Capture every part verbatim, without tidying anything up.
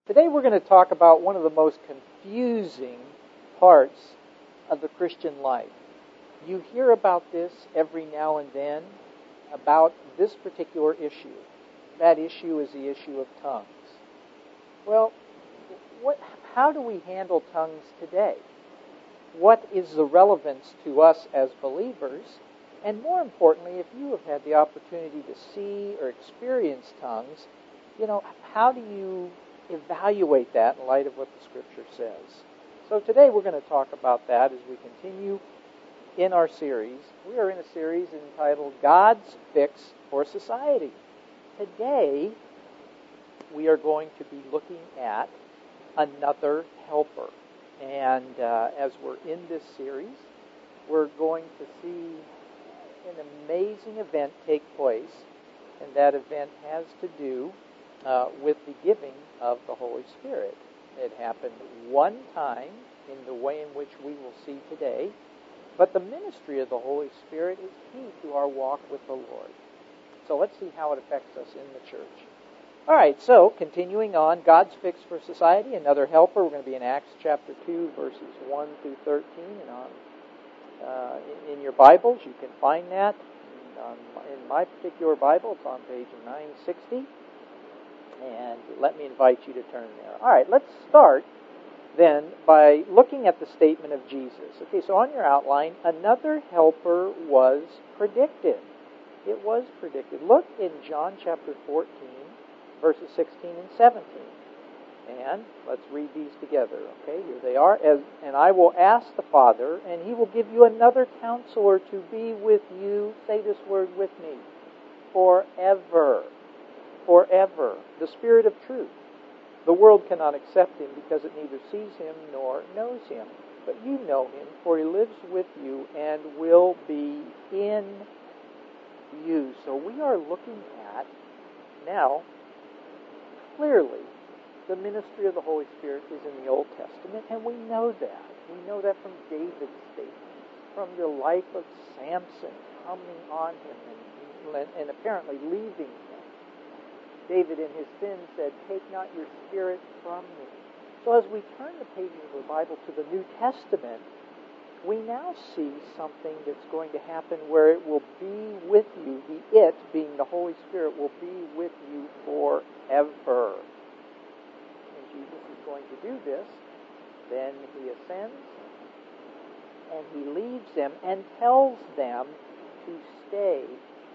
Today we're going to talk about one of the most confusing parts of the Christian life. You hear about this every now and then, about this particular issue. That issue is the issue of tongues. Well, what, how do we handle tongues today? What is the relevance to us as believers? And more importantly, if you have had the opportunity to see or experience tongues, you know, how do you evaluate that in light of what the Scripture says? So today we're going to talk about that as we continue in our series. We are in a series entitled God's Fix for Society. Today we are going to be looking at another helper. And uh, as we're in this series, we're going to see an amazing event take place, and that event has to do uh, with the giving of the Holy Spirit. It happened one time in the way in which we will see today, but the ministry of the Holy Spirit is key to our walk with the Lord. So let's see how it affects us in the church. All right, so continuing on, God's Fix for Society, another helper. We're going to be in Acts chapter two, verses one through thirteen, and on uh, in, in your Bibles, you can find that. And on, in my particular Bible, it's on page nine sixty, and let me invite you to turn there. All right, let's start then by looking at the statement of Jesus. Okay, so on your outline, another helper was predicted. It was predicted. Look in John chapter fourteen, verses sixteen and seventeen. And let's read these together. Okay, here they are. As, and I will ask the Father, and He will give you another counselor to be with you. Say this word with me. Forever. Forever. The Spirit of truth. The world cannot accept Him because it neither sees Him nor knows Him. But you know Him, for He lives with you and will be in you. So we are looking at now, clearly, the ministry of the Holy Spirit is in the Old Testament, and we know that. We know that from David's statement, from the life of Samson coming on him and, and apparently leaving him. David in his sin said, "Take not your spirit from me." So as we turn the pages of the Bible to the New Testament, we now see something that's going to happen where it will be with you. The it, being the Holy Spirit, will be with you forever. And Jesus is going to do this. Then He ascends, and He leaves them and tells them to stay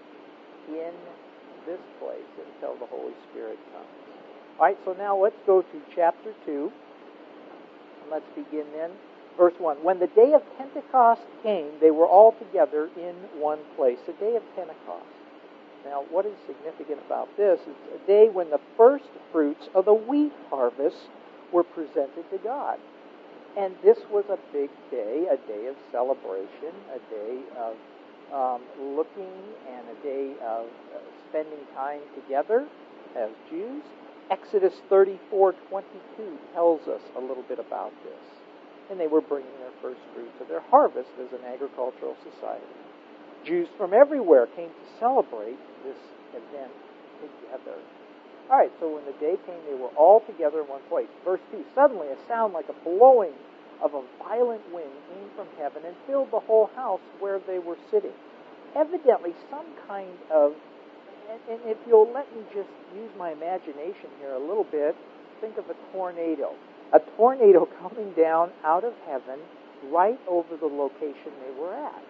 in this place until the Holy Spirit comes. All right, so now let's go to chapter two. And let's begin then. Verse one, when the day of Pentecost came, they were all together in one place. The day of Pentecost. Now, what is significant about this? It's a day when the first fruits of the wheat harvest were presented to God. And this was a big day, a day of celebration, a day of um, looking, and a day of uh, spending time together as Jews. Exodus thirty-four twenty-two tells us a little bit about this. And they were bringing their first fruits of their harvest as an agricultural society. Jews from everywhere came to celebrate this event together. All right, so when the day came, they were all together in one place. Verse two, suddenly a sound like a blowing of a violent wind came from heaven and filled the whole house where they were sitting. Evidently, some kind of, and, and if you'll let me just use my imagination here a little bit, think of a tornado. A tornado coming down out of heaven right over the location they were at.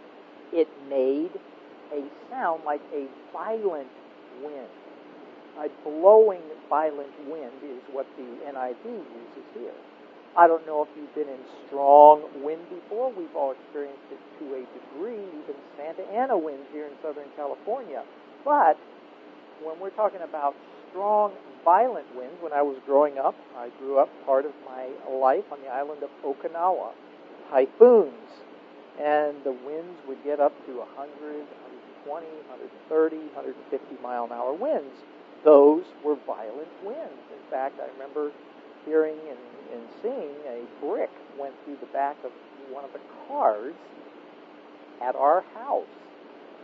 It made a sound like a violent wind. A blowing violent wind is what the N I V uses here. I don't know if you've been in strong wind before. We've all experienced it to a degree, even Santa Ana winds here in Southern California. But when we're talking about strong, violent winds, when I was growing up, I grew up part of my life on the island of Okinawa. Typhoons. And the winds would get up to one hundred, one twenty, one thirty, one fifty mile an hour winds. Those were violent winds. In fact, I remember hearing and, and seeing a brick went through the back of one of the cars at our house.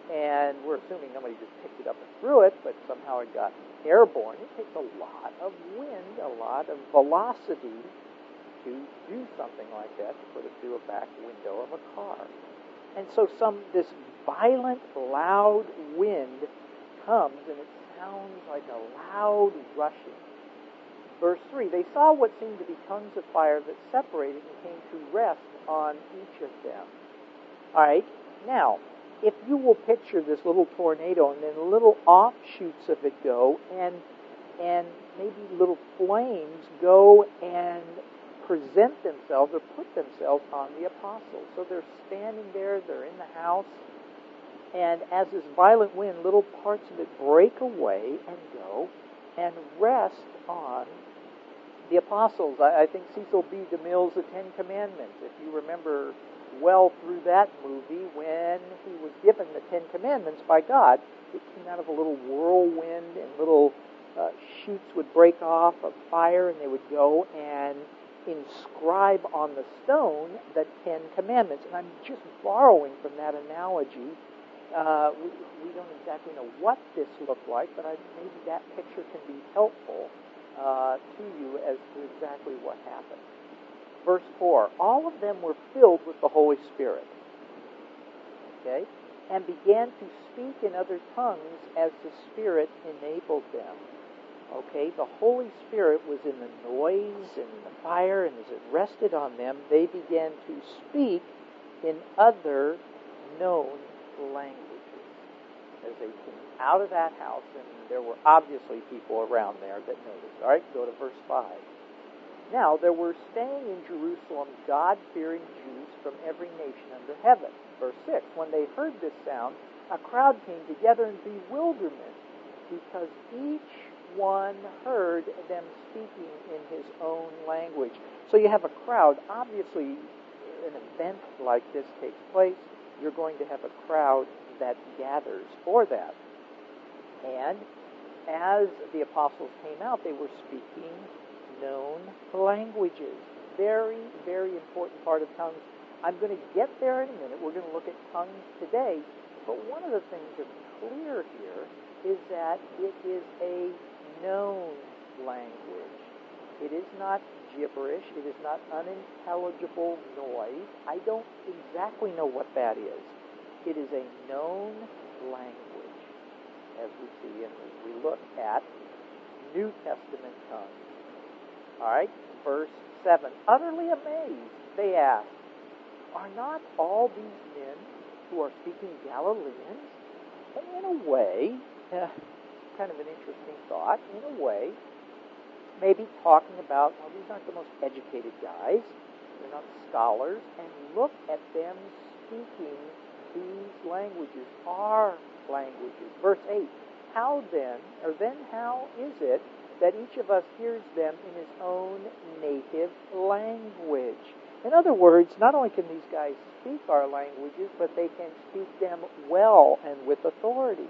And we're assuming nobody just picked it up and threw it, but somehow it got airborne. It takes a lot of wind, a lot of velocity to do something like that, to put it through a back window of a car. And so some this violent, loud wind comes, and it sounds like a loud rushing. Verse three, they saw what seemed to be tongues of fire that separated and came to rest on each of them. All right, now, if you will picture this little tornado and then little offshoots of it go, and and maybe little flames go and present themselves or put themselves on the apostles. So they're standing there, they're in the house, and as this violent wind, little parts of it break away and go and rest on the apostles. I, I think Cecil B. DeMille's The Ten Commandments, if you remember well through that movie, when he was given the Ten Commandments by God, it came out of a little whirlwind, and little uh, shoots would break off of fire, and they would go and inscribe on the stone the Ten Commandments. And I'm just borrowing from that analogy. Uh, we, we don't exactly know what this looked like, but I, maybe that picture can be helpful uh, to you as to exactly what happened. Verse four, all of them were filled with the Holy Spirit, okay, and began to speak in other tongues as the Spirit enabled them. Okay, the Holy Spirit was in the noise and the fire, and as it rested on them, they began to speak in other known languages. As they came out of that house, and there were obviously people around there that noticed. All right, go to verse five. Now, there were staying in Jerusalem God-fearing Jews from every nation under heaven. Verse six, when they heard this sound, a crowd came together in bewilderment, because each one heard them speaking in his own language. So you have a crowd. Obviously, an event like this takes place, you're going to have a crowd that gathers for that. And as the apostles came out, they were speaking known languages. Very, very important part of tongues. I'm going to get there in a minute. We're going to look at tongues today. But one of the things that's clear here is that it is a known language. It is not gibberish. It is not unintelligible noise. I don't exactly know what that is. It is a known language, as we see and as we look at New Testament tongues. All right, verse seven. Utterly amazed, they asked, are not all these men who are speaking Galileans? And in a way, uh, kind of an interesting thought, in a way, maybe talking about, well, these aren't the most educated guys. They're not scholars. And look at them speaking these languages, our languages. Verse eight. How then, or then how is it that each of us hears them in his own native language? In other words, not only can these guys speak our languages, but they can speak them well and with authority.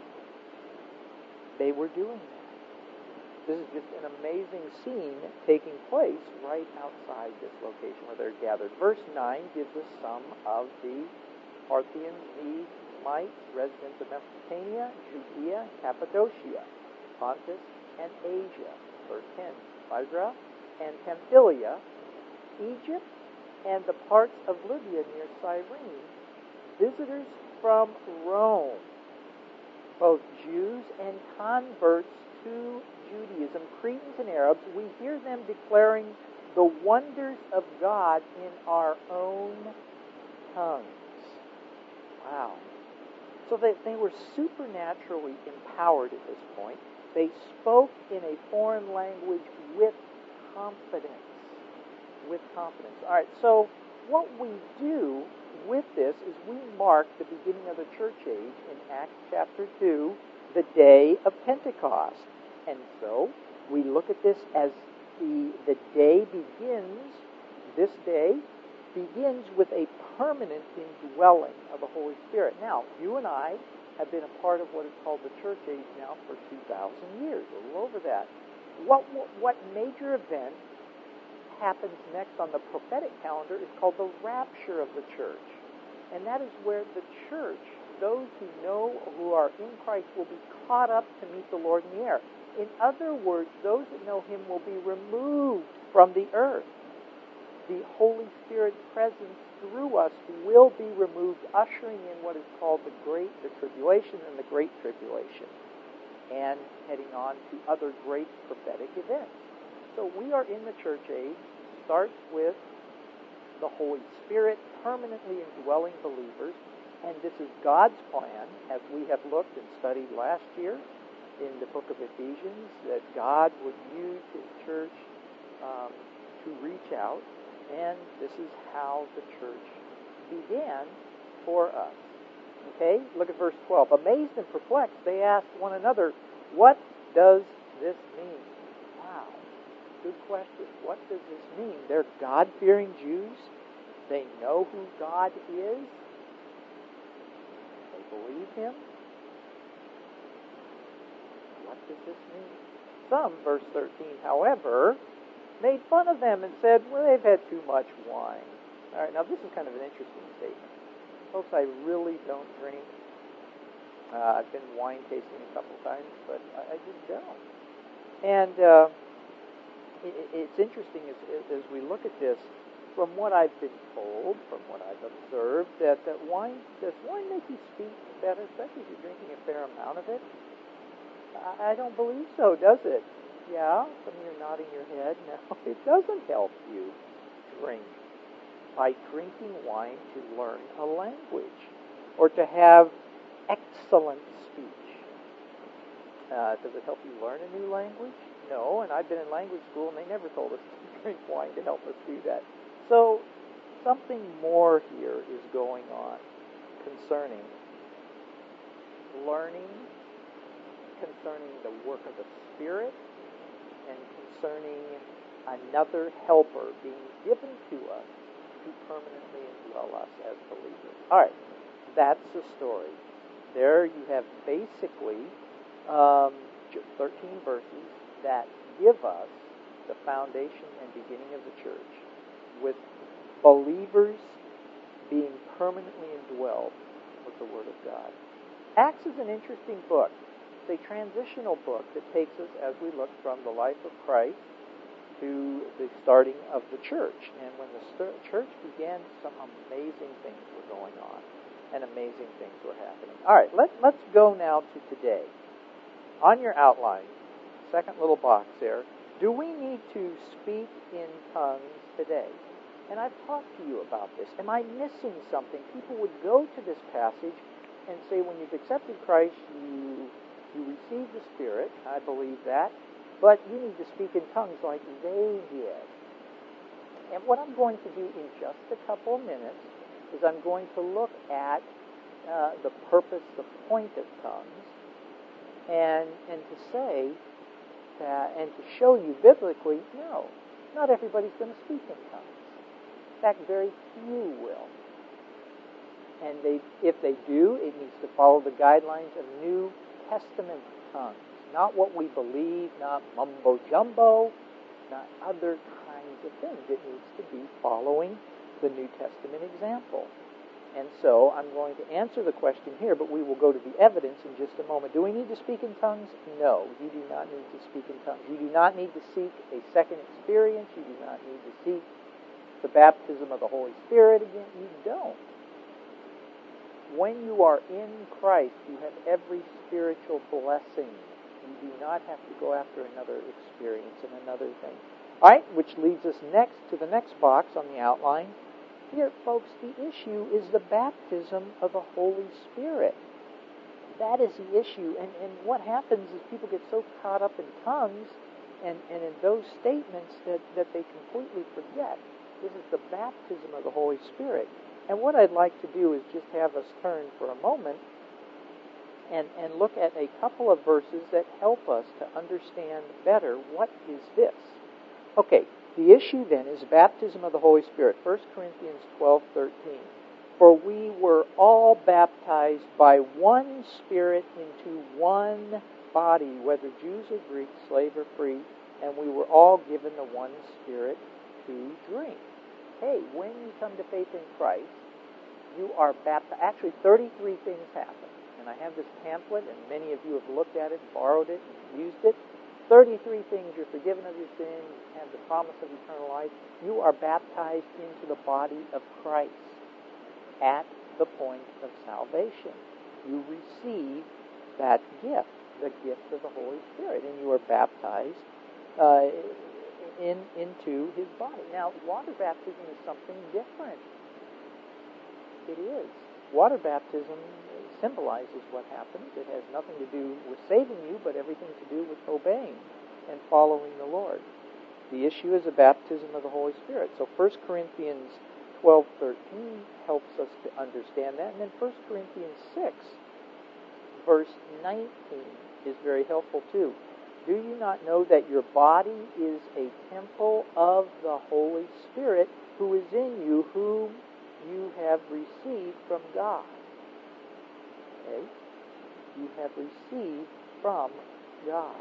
They were doing that. This is just an amazing scene taking place right outside this location where they're gathered. Verse nine gives us some of the Parthians, Medes, Mites, residents of Mesopotamia, Judea, Cappadocia, Pontus, and Asia. Verse ten, Phrygia and Pamphylia, Egypt, and the parts of Libya near Cyrene, visitors from Rome, both Jews and converts to Judaism, Cretans and Arabs. We hear them declaring the wonders of God in our own tongues. Wow. So they, they were supernaturally empowered at this point. They spoke in a foreign language with confidence. With confidence. All right, so what we do with this is we mark the beginning of the church age in Acts chapter two, the day of Pentecost. And so we look at this as the, the day begins, this day begins with a permanent indwelling of the Holy Spirit. Now, you and I have been a part of what is called the church age now for two thousand years, a little over that. What, what, what major event happens next on the prophetic calendar is called the rapture of the church. And that is where the church those who know, who are in Christ, will be caught up to meet the Lord in the air. In other words, those that know Him will be removed from the earth. The Holy Spirit's presence through us will be removed, ushering in what is called the Great, the Tribulation and the Great Tribulation, and heading on to other great prophetic events. So we are in the church age. Starts with the Holy Spirit permanently indwelling believers, and this is God's plan, as we have looked and studied last year in the book of Ephesians, that God would use His church um, to reach out, and this is how the church began for us. Okay, look at verse twelve. Amazed and perplexed, they asked one another, "What does this mean?" Wow, good question. What does this mean? They're God-fearing Jews. They know who God is. They believe Him. What does this mean? Some, verse thirteen, however, made fun of them and said, well, they've had too much wine. All right, now this is kind of an interesting statement. Folks, I really don't drink. Uh, I've been wine tasting a couple times, but I, I just don't. And uh, it, it's interesting as, as we look at this, from what I've been told, from what I've observed, that, that wine, does wine make you speak better, especially if you're drinking a fair amount of it? I, I don't believe so, does it? Yeah, some of you are nodding your head. No, it doesn't help you drink by drinking wine to learn a language or to have excellent speech. Uh, does it help you learn a new language? No, and I've been in language school and they never told us to drink wine to help us do that. So something more here is going on concerning learning, concerning the work of the Spirit, and concerning another helper being given to us to permanently indwell us as believers. All right, that's the story. There you have basically um, thirteen verses that give us the foundation and beginning of the church, with believers being permanently indwelled with the Word of God. Acts is an interesting book. It's a transitional book that takes us, as we look from the life of Christ to the starting of the church. And when the st- church began, some amazing things were going on, and amazing things were happening. All right, let, let's go now to today. On your outline, second little box there, do we need to speak in tongues today? And I've talked to you about this. Am I missing something? People would go to this passage and say, when you've accepted Christ, you you receive the Spirit. I believe that. But you need to speak in tongues like they did. And what I'm going to do in just a couple of minutes is I'm going to look at uh, the purpose, the point of tongues, and and to say that, and to show you biblically, no, not everybody's going to speak in tongues. In fact, very few will. And they, if they do, it needs to follow the guidelines of New Testament tongues. Not what we believe, not mumbo-jumbo, not other kinds of things. It needs to be following the New Testament example. And so I'm going to answer the question here, but we will go to the evidence in just a moment. Do we need to speak in tongues? No, you do not need to speak in tongues. You do not need to seek a second experience. You do not need to seek the baptism of the Holy Spirit again. You don't. When you are in Christ, you have every spiritual blessing. You do not have to go after another experience and another thing. All right, which leads us next to the next box on the outline. Here, folks, the issue is the baptism of the Holy Spirit. That is the issue. And, and what happens is people get so caught up in tongues and, and in those statements that, that they completely forget. This is the baptism of the Holy Spirit. And what I'd like to do is just have us turn for a moment and, and look at a couple of verses that help us to understand better what is this. Okay, the issue then is baptism of the Holy Spirit. First Corinthians twelve thirteen. For we were all baptized by one Spirit into one body, whether Jews or Greeks, slave or free, and we were all given the one Spirit to drink. Hey, when you come to faith in Christ, You are baptized. Actually, thirty-three things happen. And I have this pamphlet, and many of you have looked at it, borrowed it, and used it. thirty-three things. You're forgiven of your sins. You have the promise of eternal life. You are baptized into the body of Christ at the point of salvation. You receive that gift, the gift of the Holy Spirit, and you are baptized uh, in into His body. Now, water baptism is something different. It is. Water baptism symbolizes what happens. It has nothing to do with saving you, but everything to do with obeying and following the Lord. The issue is a baptism of the Holy Spirit. So First Corinthians twelve thirteen helps us to understand that. And then First Corinthians six, verse nineteen, is very helpful too. Do you not know that your body is a temple of the Holy Spirit who is in you, whom you have received from God? Okay? You have received from God.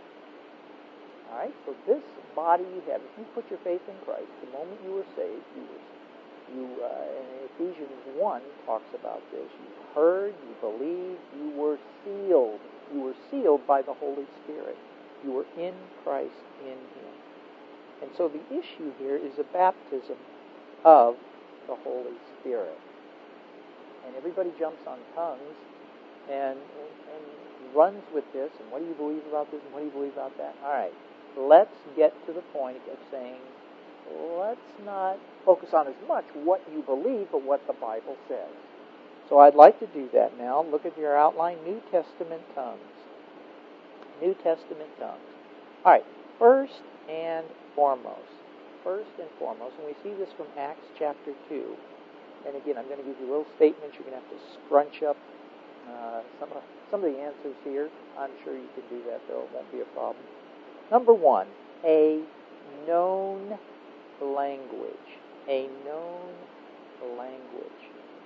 All right? So this body you have, if you put your faith in Christ, the moment you were saved, you were You, uh, and Ephesians one talks about this. You heard, you believed, you were sealed. You were sealed by the Holy Spirit. You were in Christ, in Him. And so the issue here is a baptism of the Holy Spirit. And everybody jumps on tongues and, and, and runs with this. And what do you believe about this? And what do you believe about that? All right. Let's get to the point of saying, let's not focus on as much what you believe, but what the Bible says. So I'd like to do that now. Look at your outline, New Testament tongues. New Testament tongues. All right, first and foremost. First and foremost, and we see this from Acts chapter two. And again, I'm going to give you little statements. You're going to have to scrunch up uh, some, of, some of the answers here. I'm sure you can do that, though. It won't be a problem. Number one, a known language. A known language.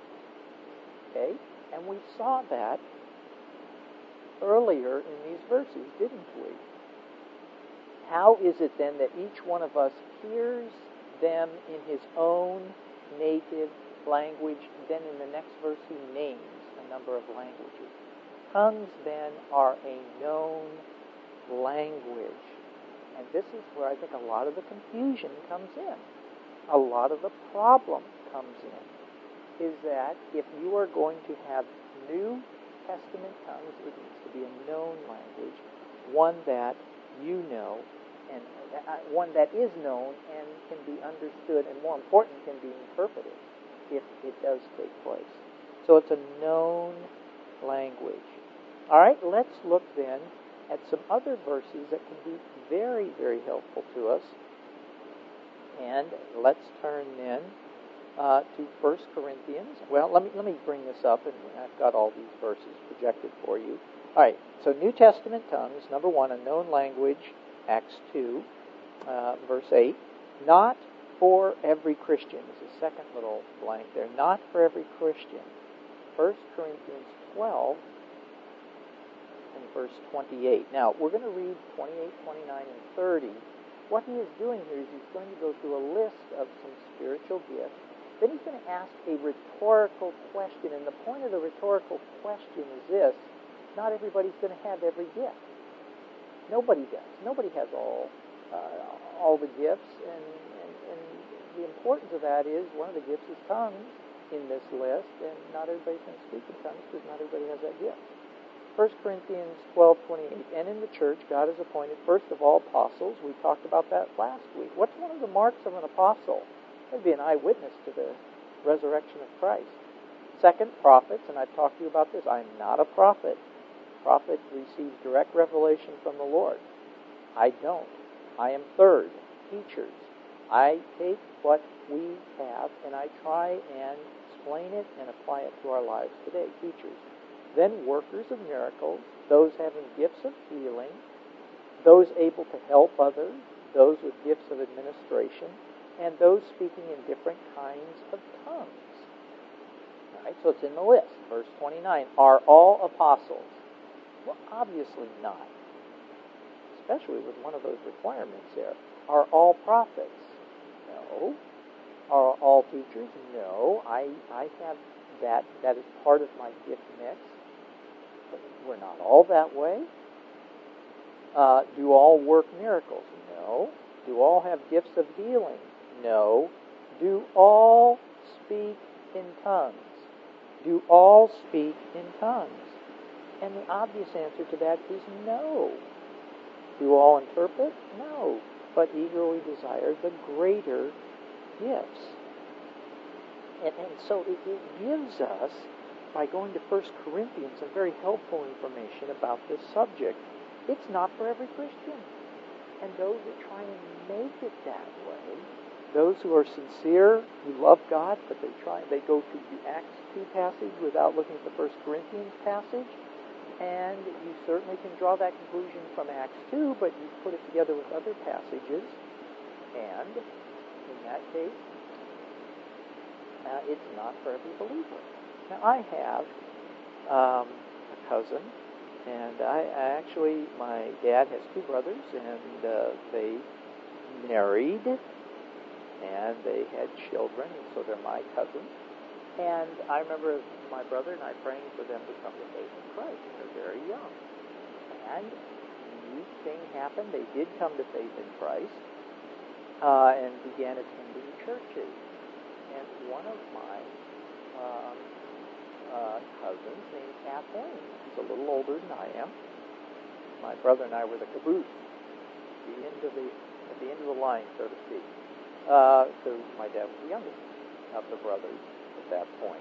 Okay? And we saw that earlier in these verses, didn't we? How is it then that each one of us hears them in his own native language? Then in the next verse he names a number of languages. Tongues then are a known language. And this is where I think a lot of the confusion comes in. A lot of the problem comes in. Is that if you are going to have New Testament tongues, it needs to be a known language, one that you know, and one that is known and can be understood, and more important, can be interpreted if it does take place. So it's a known language. All right, let's look then at some other verses that can be very, very helpful to us. And let's turn then uh, to First Corinthians. Well, let me let me bring this up, and I've got all these verses projected for you. All right, so New Testament tongues, number one, a known language, Acts two, uh, verse eight. Not for every Christian. There's a second little blank there. Not for every Christian. First Corinthians twelve, and verse twenty-eight. Now, we're going to read twenty-eight, twenty-nine, and thirty. What he is doing here is he's going to go through a list of some spiritual gifts. Then he's going to ask a rhetorical question. And the point of the rhetorical question is this. Not everybody's going to have every gift. Nobody does. Nobody has all uh, all the gifts. And, and, and the importance of that is one of the gifts is tongues in this list. And not everybody's going to speak in tongues because not everybody has that gift. First Corinthians twelve twenty-eight. And in the church, God has appointed, first of all, apostles. We talked about that last week. What's one of the marks of an apostle? It'd be an eyewitness to the resurrection of Christ. Second, prophets. And I've talked to you about this. I'm not a prophet. Prophet receives direct revelation from the Lord. I don't. I am third, teachers. I take what we have and I try and explain it and apply it to our lives today. Teachers. Then workers of miracles, those having gifts of healing, those able to help others, those with gifts of administration, and those speaking in different kinds of tongues. All right, so it's in the list. Verse twenty-nine. Are all apostles? Well, obviously not. Especially with one of those requirements there. Are all prophets? No. Are all teachers? No. I, I have that that is part of my gift mix. But we're not all that way. Uh, do all work miracles? No. Do all have gifts of healing? No. Do all speak in tongues? Do all speak in tongues? And the obvious answer to that is no. Do all interpret? No. But eagerly desire the greater gifts. And, and so it, it gives us, by going to First Corinthians, some very helpful information about this subject. It's not for every Christian. And those that try and make it that way, those who are sincere, who love God, but they try, they go to the Acts two passage without looking at the First Corinthians passage. And you certainly can draw that conclusion from Acts two, but you put it together with other passages. And in that case, uh, it's not for every believer. Now, I have um, a cousin, and I, I actually, my dad has two brothers, and uh, they married, and they had children, and so they're my cousins. And I remember my brother and I praying for them to come to faith in Christ. They're very young. And a neat thing happened. They did come to faith in Christ uh, and began attending churches. And one of my um, uh, cousins named Kathleen, she's a little older than I am. My brother and I were the caboose, the end of the, at the end of the line, so to speak. Uh, so my dad was the youngest of the brothers at that point.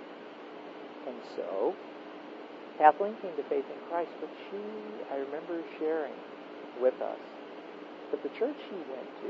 And so, Kathleen came to faith in Christ, but she, I remember sharing with us that the church she went to,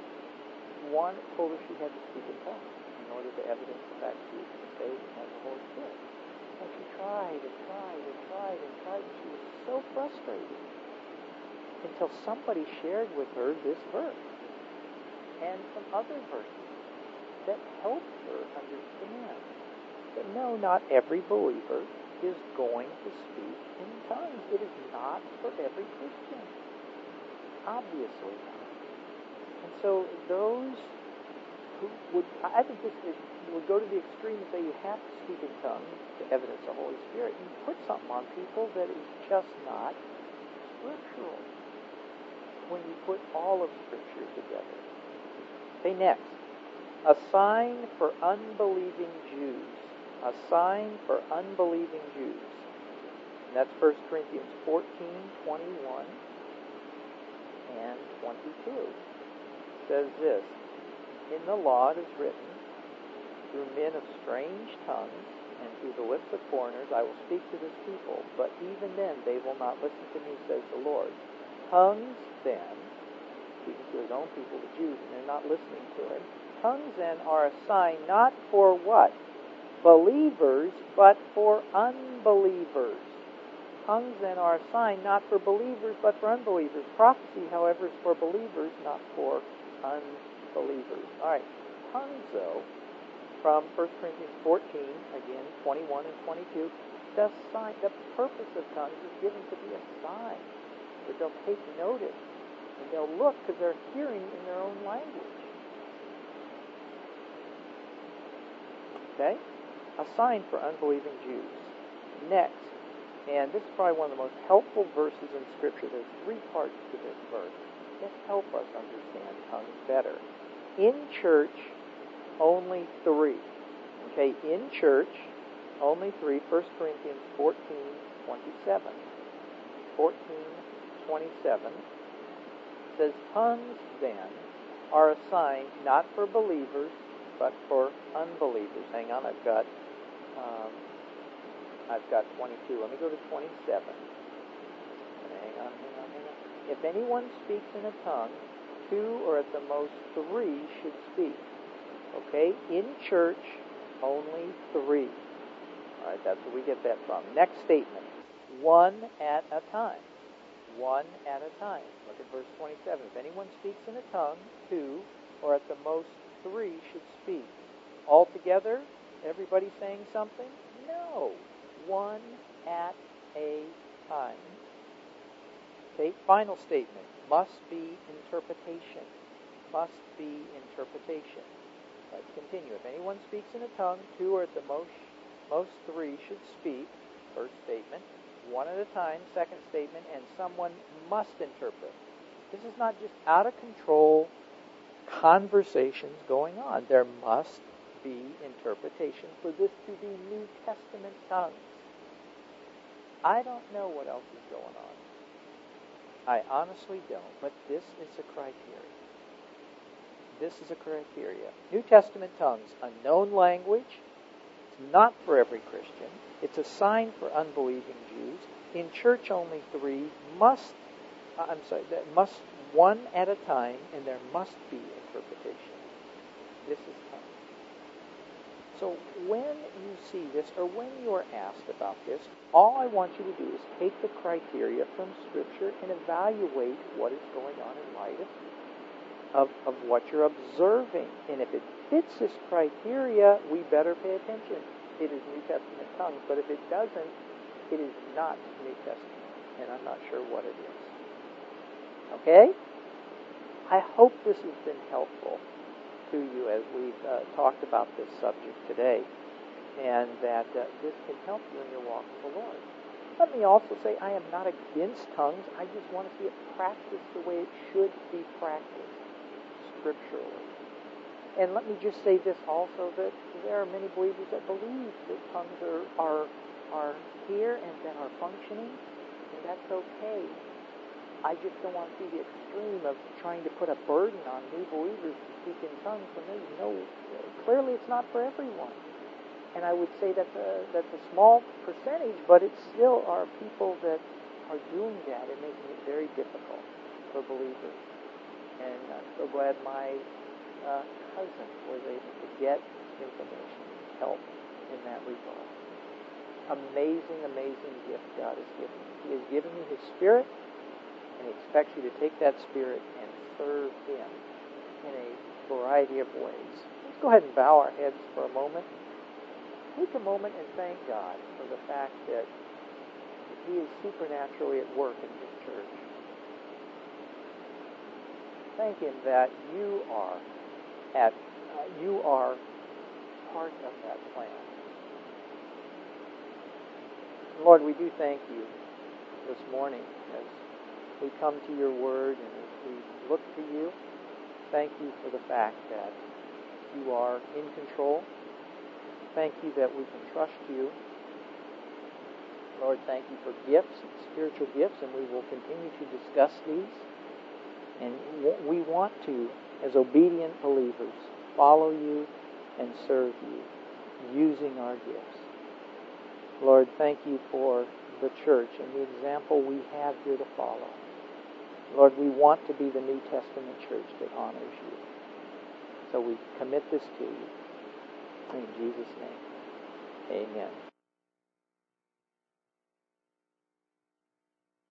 one told her she had to speak in tongues in order to evidence the fact she was saved and had the Holy Spirit. And she tried and tried and tried and tried, and she was so frustrated until somebody shared with her this verse and some other verses that helped her understand that no, not every believer is going to speak in tongues. It is not for every Christian. Obviously not. And so those who would, I think this is, would go to the extreme and say you have to speak in tongues to evidence the Holy Spirit. You put something on people that is just not scriptural when you put all of Scripture together. Okay, next. A sign for unbelieving Jews. A sign for unbelieving Jews. And that's First Corinthians fourteen, twenty-one and twenty-two. It says this, in the law it is written, through men of strange tongues and through the lips of foreigners I will speak to this people, but even then they will not listen to me, says the Lord. Tongues then, speaking to his own people, the Jews, and they're not listening to him, tongues then are a sign not for what? Believers, but for unbelievers. Tongues then are a sign not for believers, but for unbelievers. Prophecy, however, is for believers, not for unbelievers. All right, tongues, though, from First Corinthians fourteen, again, twenty-one and twenty-two, the sign, the purpose of tongues is given to be a sign that they'll take notice and they'll look because they're hearing in their own language. Okay? A sign for unbelieving Jews. Next, and this is probably one of the most helpful verses in Scripture. There's three parts to this verse that help us understand tongues better. In church, only three. Okay, in church, only three. First Corinthians fourteen, twenty-seven. fourteen, twenty-seven says, tongues then are a sign not for believers, but for unbelievers. Hang on, I've got um, I've got twenty-two. Let me go to twenty-seven. Hang on, hang on, hang on. If anyone speaks in a tongue, two or at the most three should speak. Okay? In church, only three. All right, that's where we get that from. Next statement. One at a time. One at a time. Look at verse twenty-seven. If anyone speaks in a tongue, two or at the most three should speak. Altogether, everybody saying something? No. One at a time. Okay, final statement. Must be interpretation. Must be interpretation. Let's continue. If anyone speaks in a tongue, two or at the most most three should speak, first statement, one at a time, second statement, and someone must interpret. This is not just out of control conversations going on. There must be interpretation for this to be New Testament tongues. I don't know what else is going on. I honestly don't, but this is a criteria. This is a criteria. New Testament tongues, a known language. It's not for every Christian. It's a sign for unbelieving Jews. In church, only three must, uh, I'm sorry, that must one at a time, and there must be interpretation. This is tongues. So when you see this, or when you are asked about this, all I want you to do is take the criteria from Scripture and evaluate what is going on in light of Of, of what you're observing. And if it fits this criteria, we better pay attention. It is New Testament tongues. But if it doesn't, it is not New Testament. And I'm not sure what it is. Okay? I hope this has been helpful to you as we've uh, talked about this subject today. And that uh, this can help you in your walk with the Lord. Let me also say I am not against tongues. I just want to see it practiced the way it should be practiced scripturally. And let me just say this also, that there are many believers that believe that tongues are are, are here and that are functioning, and that's okay. I just don't want to see the extreme of trying to put a burden on new believers to speak in tongues when there's no, clearly it's not for everyone. And I would say that's a, that's a small percentage, but it still are people that are doing that and making it very difficult for believers. And I'm so glad my uh, cousin was able to get information and help in that regard. Amazing, amazing gift God has given you. He has given you His Spirit, and He expects you to take that Spirit and serve Him in a variety of ways. Let's go ahead and bow our heads for a moment. Take a moment and thank God for the fact that He is supernaturally at work in His church. Thank Him that you are at uh, you are part of that plan. Lord, we do thank you this morning as we come to your word and as we look to you. Thank you for the fact that you are in control. Thank you that we can trust you. Lord, thank you for gifts, spiritual gifts, and we will continue to discuss these. And we want to, as obedient believers, follow you and serve you using our gifts. Lord, thank you for the church and the example we have here to follow. Lord, we want to be the New Testament church that honors you. So we commit this to you. In Jesus' name, amen.